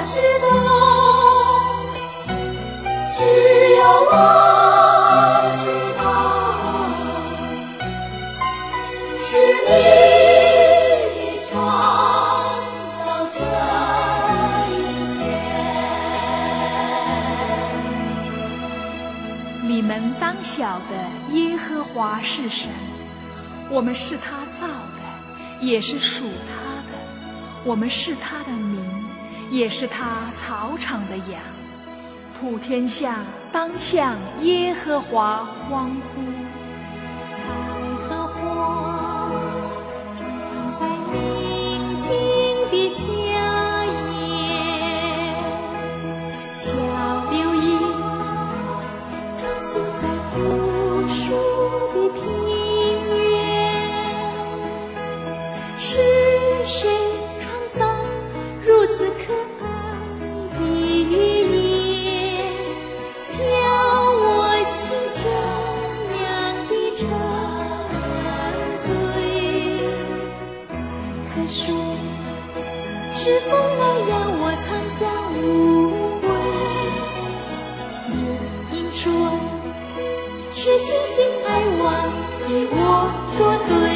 知道，只有我知道，是你创造这一切。 你们当晓得耶和华是神，我们是他造的，也是属他的，我们是他的民，也是他草场的羊。普天下当向耶和华欢呼。 百合花在宁静的夏夜，小柳叶穿梭在富庶的平原。是谁创造如此可爱的语言，叫我心这样的沉醉？河水是风来让我藏家无畏，夜莺说是星星爱望与我作对。